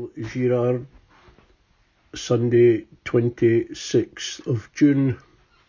Paul Girard, Sunday 26th of June.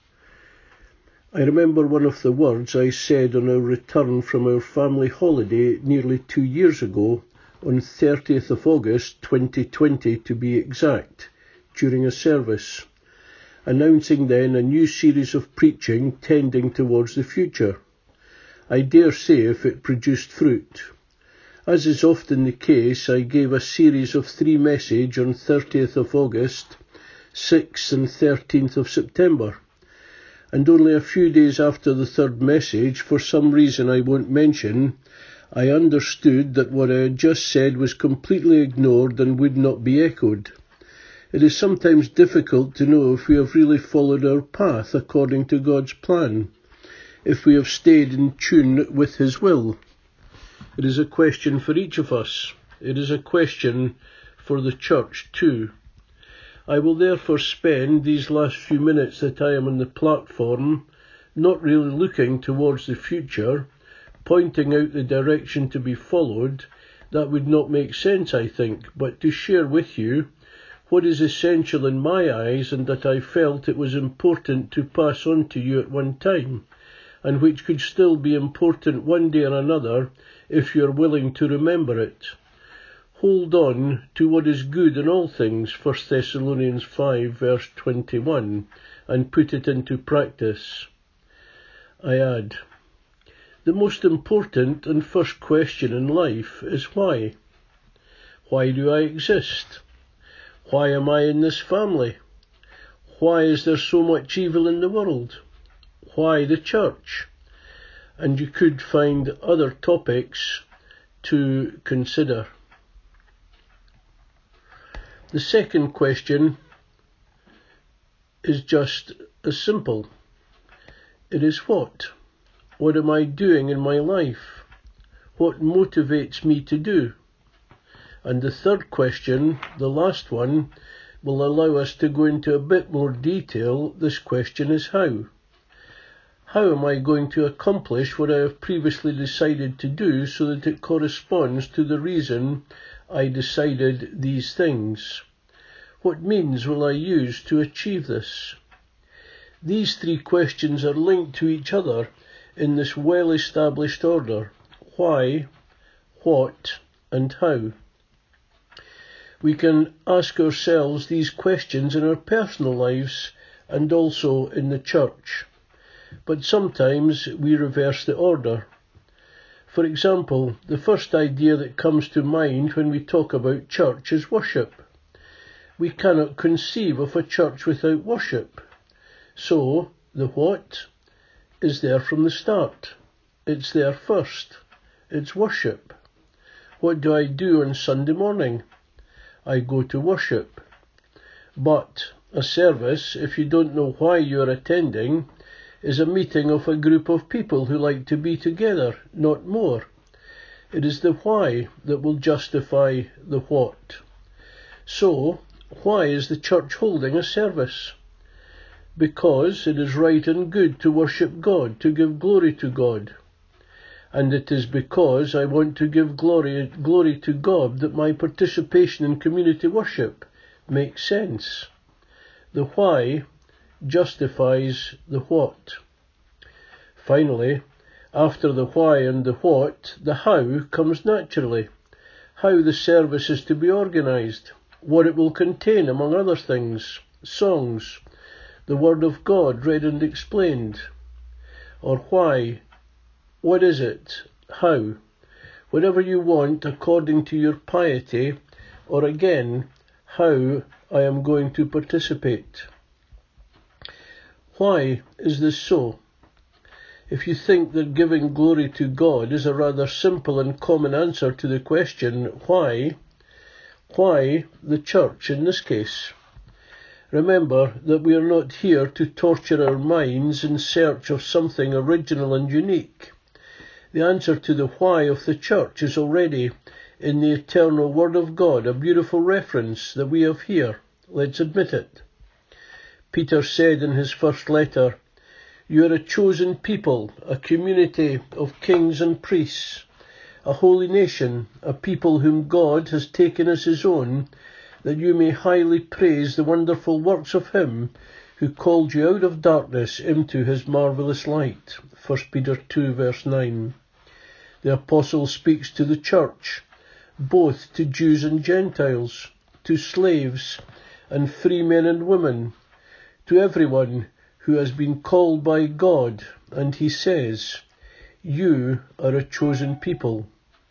I remember one of the words I said on our return from our family holiday nearly 2 years ago, on 30th of August 2020 to be exact, during a service, announcing then a new series of preaching tending towards the future. I dare say if it produced fruit. As is often the case, I gave a series of 3 messages on 30th of August, 6th and 13th of September. And only a few days after the 3rd message, for some reason I won't mention, I understood that what I had just said was completely ignored and would not be echoed. It is sometimes difficult to know if we have really followed our path according to God's plan, if we have stayed in tune with His will. It is a question for each of us. It is a question for the church too. I will therefore spend these last few minutes that I am on the platform not really looking towards the future, pointing out the direction to be followed. That would not make sense, I think, but to share with you what is essential in my eyes and that I felt it was important to pass on to you at one time, and which could still be important one day or another if you are willing to remember it. Hold on to what is good in all things, 1 Thessalonians 5 verse 21, and put it into practice. I add, the most important and first question in life is why. Why do I exist? Why am I in this family? Why is there so much evil in the world? Why the church? And you could find other topics to consider. The second question is just as simple. It is what? What am I doing in my life? What motivates me to do? And the third question, the last one, will allow us to go into a bit more detail. This question is how. How am I going to accomplish what I have previously decided to do so that it corresponds to the reason I decided these things? What means will I use to achieve this? These 3 questions are linked to each other in this well-established order: why, what, and how. We can ask ourselves these questions in our personal lives and also in the church. But sometimes we reverse the order. For example, the first idea that comes to mind when we talk about church is worship. We cannot conceive of a church without worship. So, the what is there from the start. It's there first. It's worship. What do I do on Sunday morning? I go to worship. But a service, if you don't know why you're attending, is a meeting of a group of people who like to be together, not more. It is the why that will justify the what. So, why is the church holding a service? Because it is right and good to worship God, to give glory to God. And it is because I want to give glory to God that my participation in community worship makes sense. The why justifies the what. Finally, after the why and the what, the how comes naturally. How the service is to be organised, what it will contain among other things, songs, the Word of God read and explained. Or why, what is it, how, whatever you want according to your piety, or again, how I am going to participate. Why is this so? If you think that giving glory to God is a rather simple and common answer to the question, why the church in this case? Remember that we are not here to torture our minds in search of something original and unique. The answer to the why of the church is already in the eternal Word of God, a beautiful reference that we have here. Let's admit it. Peter said in his first letter, "You are a chosen people, a community of kings and priests, a holy nation, a people whom God has taken as his own, that you may highly praise the wonderful works of him who called you out of darkness into his marvellous light. 1 Peter 2 verse 9. The apostle speaks to the church, both to Jews and Gentiles, to slaves and free men and women, to everyone who has been called by God, and he says, you are a chosen people.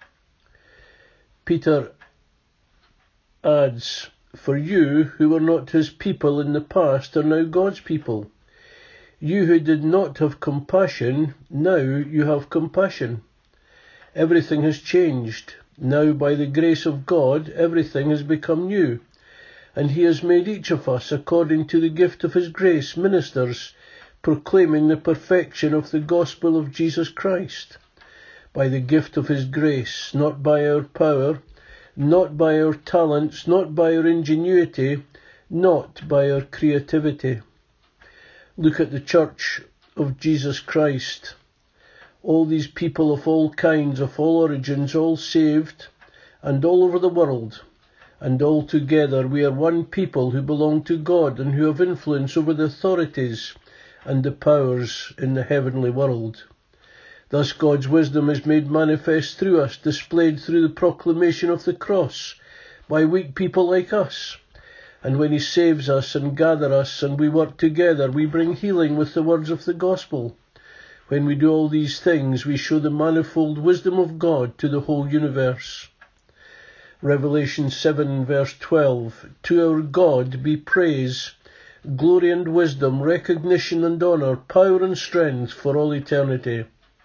Peter adds, for you who were not his people in the past are now God's people. You who did not have compassion, now you have compassion. Everything has changed. Now by the grace of God, everything has become new. And he has made each of us, according to the gift of his grace, ministers, proclaiming the perfection of the gospel of Jesus Christ. By the gift of his grace, not by our power, not by our talents, not by our ingenuity, not by our creativity. Look at the church of Jesus Christ. All these people of all kinds, of all origins, all saved, and all over the world. And all together we are one people who belong to God and who have influence over the authorities and the powers in the heavenly world. Thus God's wisdom is made manifest through us, displayed through the proclamation of the cross by weak people like us. And when he saves us and gathers us and we work together, we bring healing with the words of the gospel. When we do all these things, we show the manifold wisdom of God to the whole universe. Revelation 7 verse 12, to our God be praise, glory and wisdom, recognition and honour, power and strength for all eternity.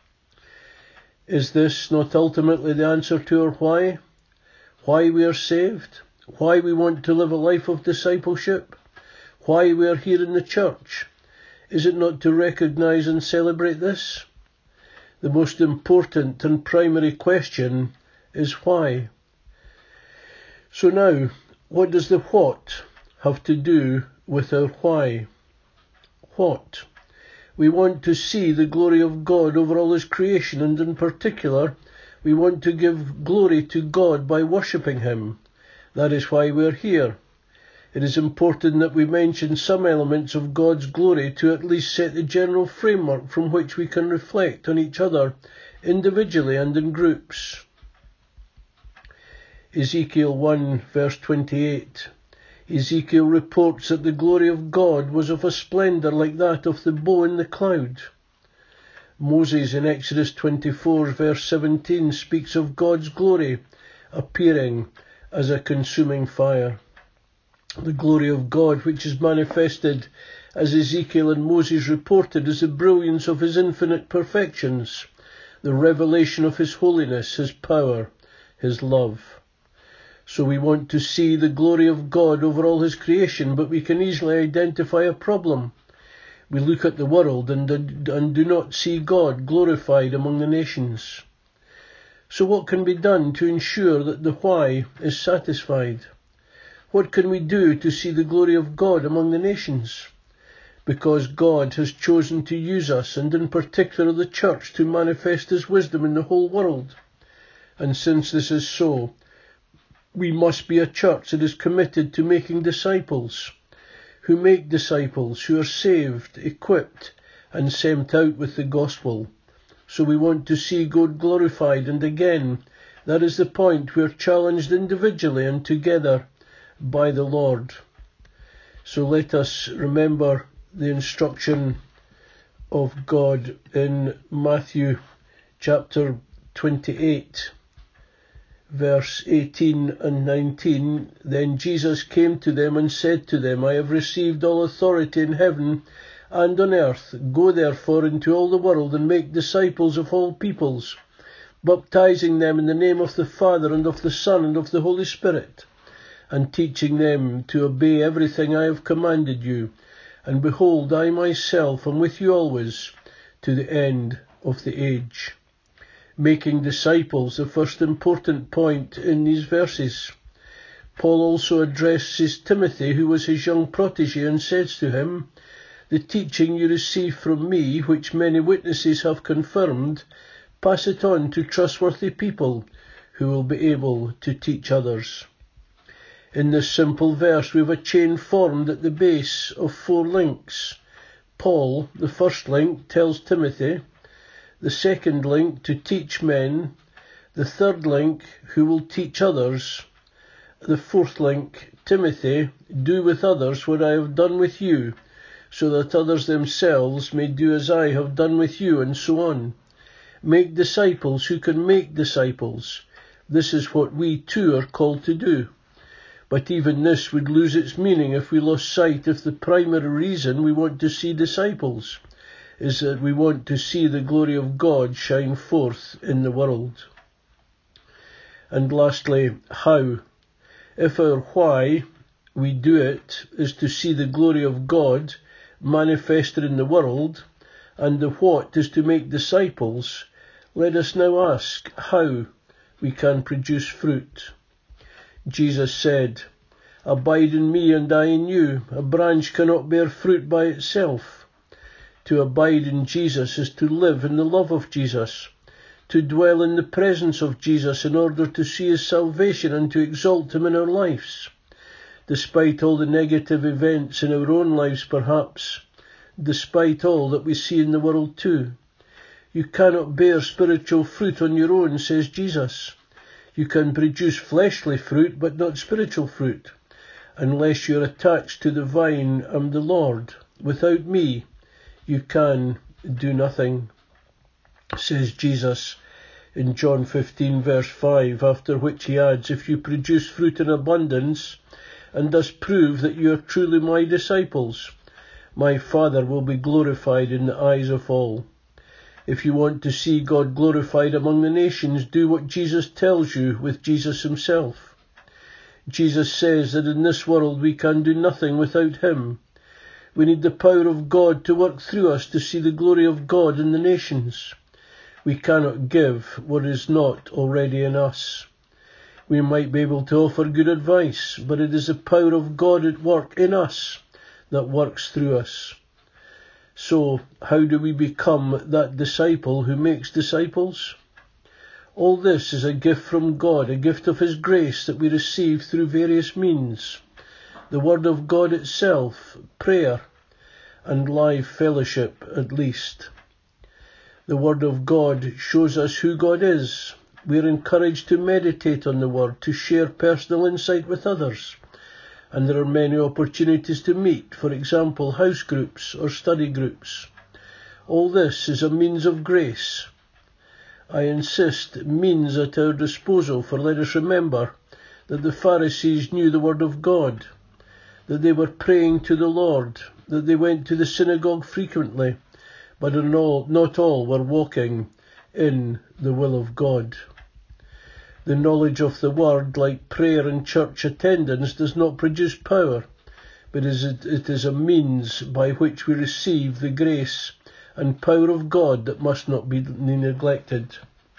Is this not ultimately the answer to our why? Why we are saved? Why we want to live a life of discipleship? Why we are here in the church? Is it not to recognise and celebrate this? The most important and primary question is why. So now, what does the what have to do with our why? What? We want to see the glory of God over all his creation, and in particular, we want to give glory to God by worshipping him. That is why we are here. It is important that we mention some elements of God's glory to at least set the general framework from which we can reflect on each other individually and in groups. Ezekiel 1 verse 28. Ezekiel reports that the glory of God was of a splendour like that of the bow in the cloud. Moses in Exodus 24 verse 17 speaks of God's glory appearing as a consuming fire. The glory of God, which is manifested, as Ezekiel and Moses reported, is the brilliance of his infinite perfections, the revelation of his holiness, his power, his love. So we want to see the glory of God over all his creation, but we can easily identify a problem. We look at the world and do not see God glorified among the nations. So what can be done to ensure that the why is satisfied? What can we do to see the glory of God among the nations? Because God has chosen to use us, and in particular the church, to manifest his wisdom in the whole world. And since this is so, we must be a church that is committed to making disciples, who make disciples, who are saved, equipped, and sent out with the gospel. So we want to see God glorified, and again, that is the point. We are challenged individually and together by the Lord. So let us remember the instruction of God in Matthew chapter 28, verse 18 and 19. Then Jesus came to them and said to them, I have received all authority in heaven and on earth. Go therefore into all the world and make disciples of all peoples, baptizing them in the name of the Father and of the Son and of the Holy Spirit, and teaching them to obey everything I have commanded you. And behold, I myself am with you always, to the end of the age. Making disciples, the first important point in these verses. Paul also addresses Timothy, who was his young protege, and says to him, the teaching you receive from me, which many witnesses have confirmed, Pass it on to trustworthy people who will be able to teach others. In this simple verse we have a chain formed at the base of 4 links. Paul, the first link, tells Timothy, the second link, to teach men, the third link, who will teach others, the fourth link, Timothy, do with others what I have done with you, so that others themselves may do as I have done with you, and so on. Make disciples who can make disciples. This is what we too are called to do. But even this would lose its meaning if we lost sight of the primary reason we want to see disciples, is that we want to see the glory of God shine forth in the world. And lastly, how? If our why we do it is to see the glory of God manifested in the world, and the what is to make disciples, let us now ask how we can produce fruit. Jesus said, "Abide in me and I in you. A branch cannot bear fruit by itself." To abide in Jesus is to live in the love of Jesus, to dwell in the presence of Jesus in order to see his salvation and to exalt him in our lives. Despite all the negative events in our own lives perhaps, despite all that we see in the world too. You cannot bear spiritual fruit on your own, says Jesus. You can produce fleshly fruit, but not spiritual fruit, unless you're attached to the vine and the Lord. Without me, you can do nothing, says Jesus in John 15 verse 5, after which he adds, if you produce fruit in abundance, and thus prove that you are truly my disciples, my Father will be glorified in the eyes of all. If you want to see God glorified among the nations, do what Jesus tells you with Jesus himself. Jesus says that in this world we can do nothing without him. We need the power of God to work through us to see the glory of God in the nations. We cannot give what is not already in us. We might be able to offer good advice, but it is the power of God at work in us that works through us. So, how do we become that disciple who makes disciples? All this is a gift from God, a gift of his grace that we receive through various means. The Word of God itself, prayer, and live fellowship at least. The Word of God shows us who God is. We are encouraged to meditate on the Word, to share personal insight with others. And there are many opportunities to meet, for example, house groups or study groups. All this is a means of grace. I insist, means at our disposal, for let us remember that the Pharisees knew the Word of God, that they were praying to the Lord, that they went to the synagogue frequently, but not all were walking in the will of God. The knowledge of the Word, like prayer and church attendance, does not produce power, but it is a means by which we receive the grace and power of God that must not be neglected.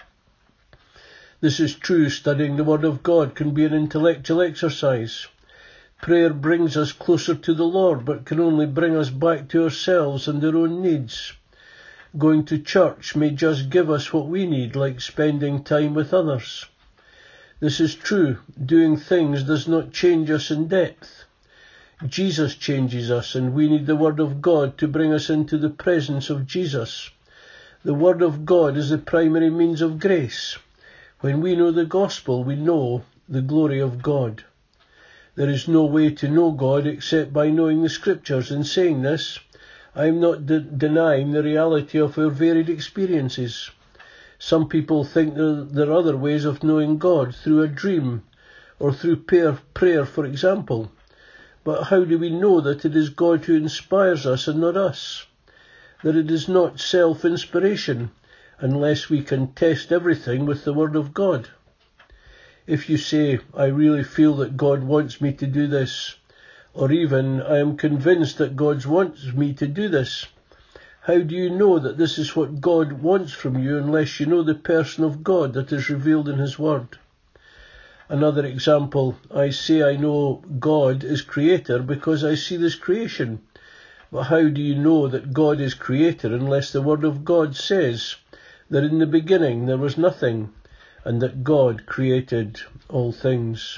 This is true. Studying the Word of God can be an intellectual exercise. Prayer brings us closer to the Lord, but can only bring us back to ourselves and our own needs. Going to church may just give us what we need, like spending time with others. This is true. Doing things does not change us in depth. Jesus changes us, and we need the Word of God to bring us into the presence of Jesus. The Word of God is the primary means of grace. When we know the gospel, we know the glory of God. There is no way to know God except by knowing the Scriptures. In saying this, I am not denying the reality of our varied experiences. Some people think there are other ways of knowing God, through a dream or through prayer, for example. But how do we know that it is God who inspires us and not us? That it is not self-inspiration, unless we can test everything with the Word of God. If you say, I really feel that God wants me to do this, or even, I am convinced that God wants me to do this, how do you know that this is what God wants from you unless you know the person of God that is revealed in his Word? Another example, I say I know God is creator because I see this creation. But how do you know that God is creator unless the Word of God says that in the beginning there was nothing, and that God created all things.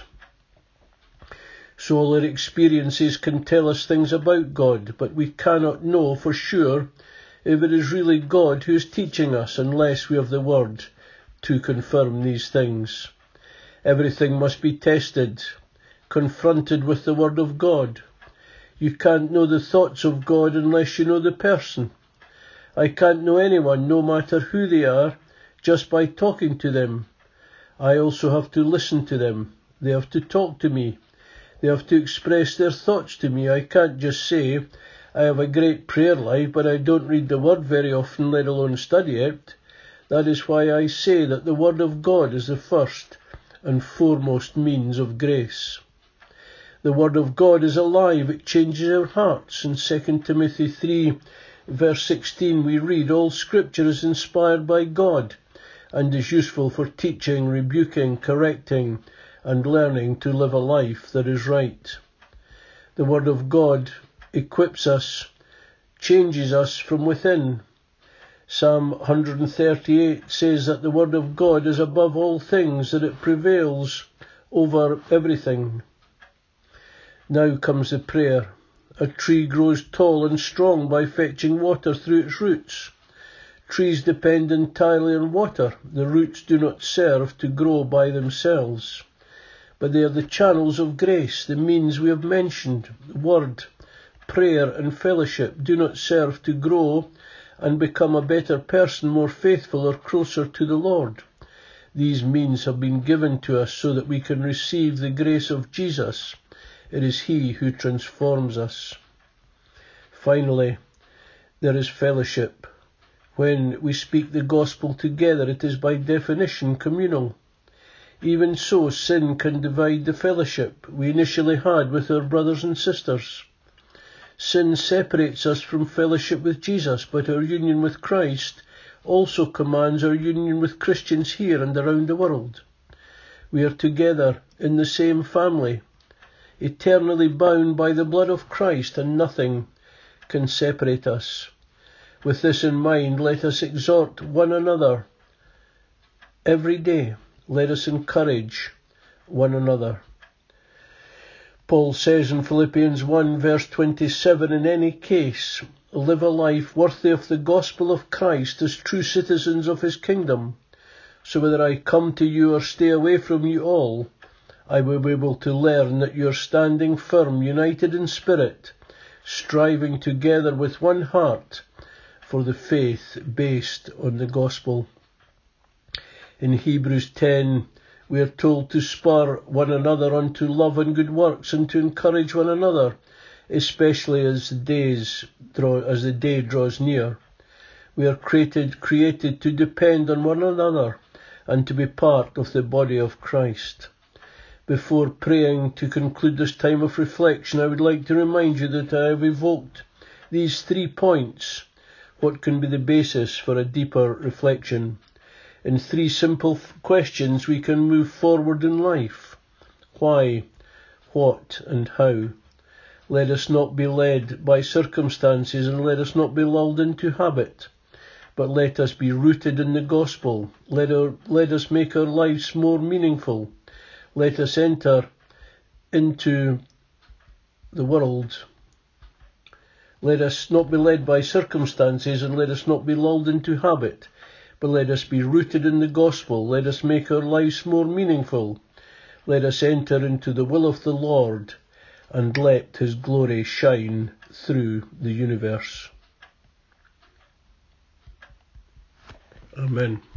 So all our experiences can tell us things about God, but we cannot know for sure if it is really God who is teaching us unless we have the Word to confirm these things. Everything must be tested, confronted with the Word of God. You can't know the thoughts of God unless you know the person. I can't know anyone, no matter who they are, just by talking to them. I also have to listen to them. They have to talk to me. They have to express their thoughts to me. I can't just say, I have a great prayer life, but I don't read the Word very often, let alone study it. That is why I say that the Word of God is the first and foremost means of grace. The Word of God is alive. It changes our hearts. In 2 Timothy 3, verse 16, we read, all Scripture is inspired by God and is useful for teaching, rebuking, correcting, and learning to live a life that is right. The Word of God equips us, changes us from within. Psalm 138 says that the Word of God is above all things, that it prevails over everything. Now comes the prayer. A tree grows tall and strong by fetching water through its roots. Trees depend entirely on water. The roots do not serve to grow by themselves, but they are the channels of grace. The means we have mentioned, word, prayer and fellowship, do not serve to grow and become a better person, more faithful or closer to the Lord. These means have been given to us so that we can receive the grace of Jesus. It is He who transforms us. Finally, there is fellowship. When we speak the gospel together, it is by definition communal. Even so, sin can divide the fellowship we initially had with our brothers and sisters. Sin separates us from fellowship with Jesus, but our union with Christ also commands our union with Christians here and around the world. We are together in the same family, eternally bound by the blood of Christ, and nothing can separate us. With this in mind, let us exhort one another every day. Let us encourage one another. Paul says in Philippians 1 verse 27, in any case, live a life worthy of the gospel of Christ as true citizens of his kingdom. So whether I come to you or stay away from you all, I will be able to learn that you are standing firm, united in spirit, striving together with one heart for the faith based on the gospel. In Hebrews 10, we are told to spur one another unto love and good works, and to encourage one another, especially as the day draws near. We are created to depend on one another and to be part of the body of Christ. Before praying to conclude this time of reflection, I would like to remind you that I have evoked these 3 points, what can be the basis for a deeper reflection. In 3 simple questions we can move forward in life. Why, what, and how. Let us not be led by circumstances, and let us not be lulled into habit, but let us be rooted in the gospel. Let us make our lives more meaningful. Let us enter into the world. Let us not be led by circumstances, and let us not be lulled into habit, but let us be rooted in the gospel. Let us make our lives more meaningful. Let us enter into the will of the Lord, and let his glory shine through the universe. Amen.